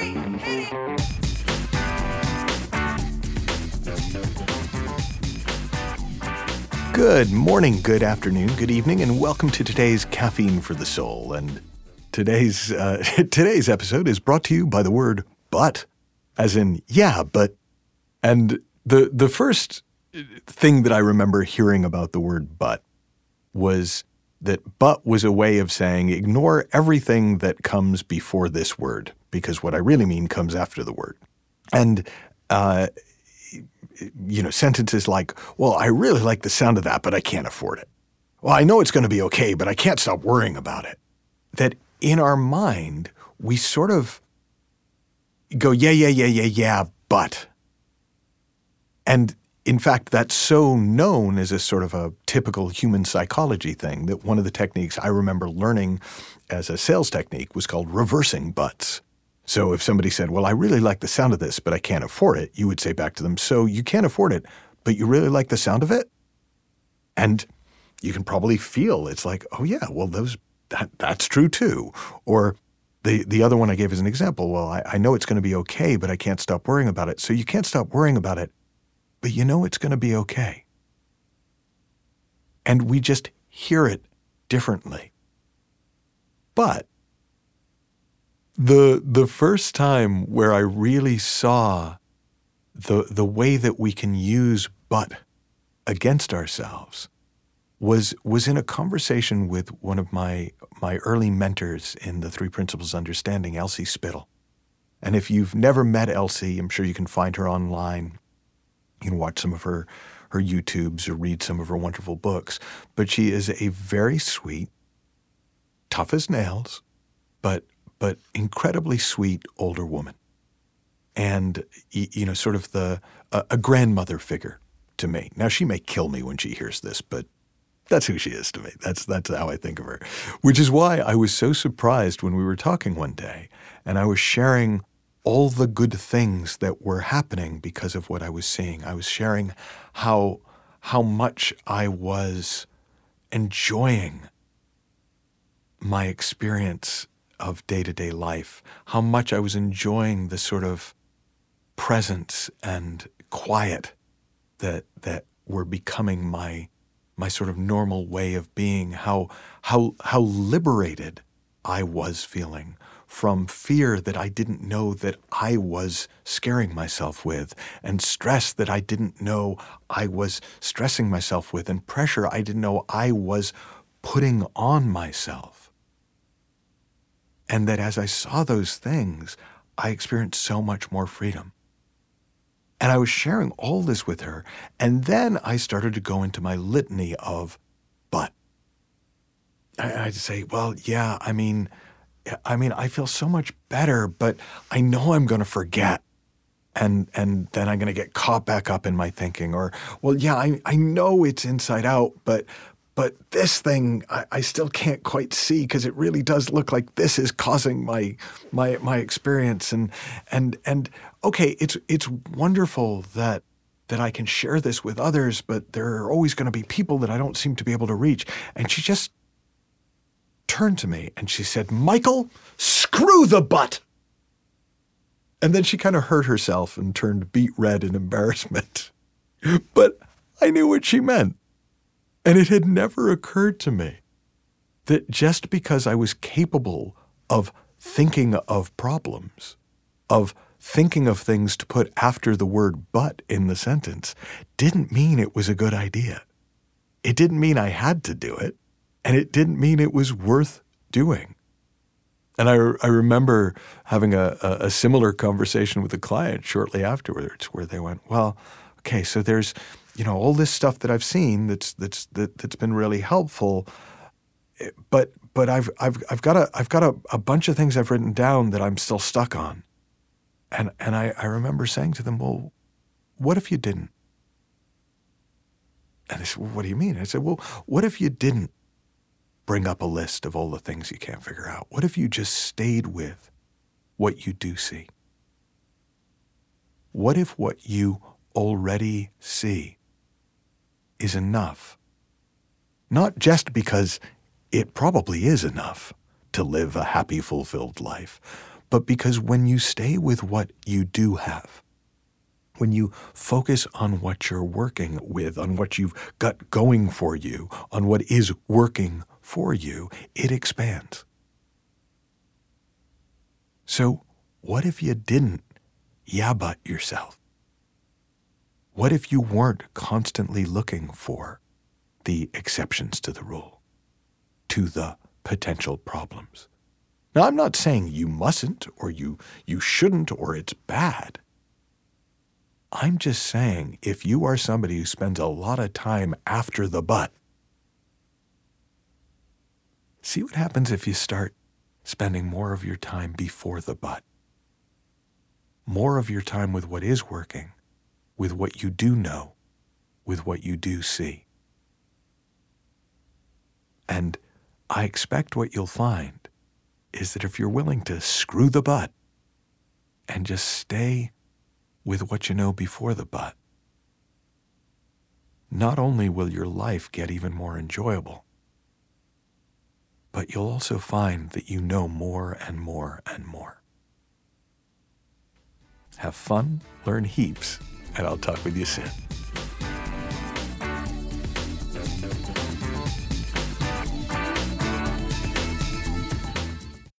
Good morning, good afternoon, good evening, and welcome to today's Caffeine for the Soul. And today's episode is brought to you by the word "but," as in yeah, but. And the first thing that I remember hearing about the word "but" was that "but" was a way of saying ignore everything that comes before this word, because what I really mean comes after the word. And sentences like, well, I really like the sound of that, but I can't afford it. Well, I know it's going to be okay, but I can't stop worrying about it. That in our mind, we sort of go, yeah, but. And in fact, that's so known as a sort of a typical human psychology thing that one of the techniques I remember learning as a sales technique was called reversing buts. So if somebody said, well, I really like the sound of this, but I can't afford it, you would say back to them, so you can't afford it, but you really like the sound of it? And you can probably feel it's like, oh yeah, well, that's true too. Or the other one I gave as an example, well, I know it's going to be okay, but I can't stop worrying about it. So you can't stop worrying about it, but you know it's going to be okay. And we just hear it differently. But the first time where I really saw the way that we can use "but" against ourselves was in a conversation with one of my early mentors in the Three Principles of Understanding, Elsie Spittle. And if you've never met Elsie, I'm sure you can find her online. You can watch some of her YouTubes or read some of her wonderful books. But she is a very sweet, tough as nails, but incredibly sweet older woman. And, sort of a grandmother figure to me. Now, she may kill me when she hears this, but that's who she is to me. That's how I think of her. Which is why I was so surprised when we were talking one day and I was sharing all the good things that were happening because of what I was seeing. I was sharing how much I was enjoying my experience of day-to-day life, how much I was enjoying the sort of presence and quiet that were becoming my sort of normal way of being, how liberated I was feeling from fear that I didn't know that I was scaring myself with, and stress that I didn't know I was stressing myself with, and pressure I didn't know I was putting on myself. And that as I saw those things, I experienced so much more freedom. And I was sharing all this with her, and then I started to go into my litany of "but." I'd say, well, yeah, I mean, I feel so much better, but I know I'm going to forget. And then I'm going to get caught back up in my thinking. Or, well, yeah, I know it's inside out, but this thing I still can't quite see because it really does look like this is causing my experience. And okay, it's wonderful that I can share this with others, but there are always going to be people that I don't seem to be able to reach. And she just turned to me and she said, "Michael, screw the "but." And then she kind of hurt herself and turned beet red in embarrassment. But I knew what she meant. And it had never occurred to me that just because I was capable of thinking of problems, of thinking of things to put after the word "but" in the sentence, didn't mean it was a good idea. It didn't mean I had to do it, and it didn't mean it was worth doing. And I remember having a similar conversation with a client shortly afterwards where they went, well, okay, so there's all this stuff that I've seen that's been really helpful, but I've got a bunch of things I've written down that I'm still stuck on, and I remember saying to them, well, what if you didn't? And they said, well, what do you mean? I said, well, what if you didn't bring up a list of all the things you can't figure out? What if you just stayed with what you do see? What if what you already see is enough? Not just because it probably is enough to live a happy, fulfilled life, but because when you stay with what you do have, when you focus on what you're working with, on what you've got going for you, on what is working for you, it expands. So what if you didn't yeah-but yourself? What if you weren't constantly looking for the exceptions to the rule, to the potential problems? Now, I'm not saying you mustn't or you shouldn't or it's bad. I'm just saying if you are somebody who spends a lot of time after the but, see what happens if you start spending more of your time before the but. More of your time with what is working, with what you do know, with what you do see. And I expect what you'll find is that if you're willing to screw the but and just stay with what you know before the but, not only will your life get even more enjoyable, but you'll also find that you know more and more and more. Have fun, learn heaps, and I'll talk with you soon.